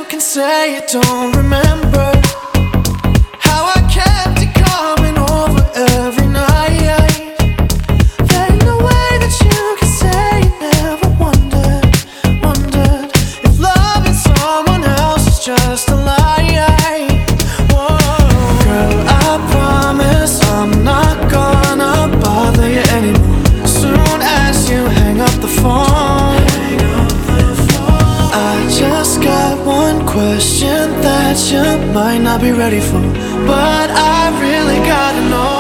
can say you don't remember how I kept it coming over every night. There ain't no way that you can say you never wondered if loving someone else is just a lie. Whoa. Girl, I promise I'm not gonna bother you anymore. Soon as you hang up the phone, I just got one question that you might not be ready for, but I really gotta know.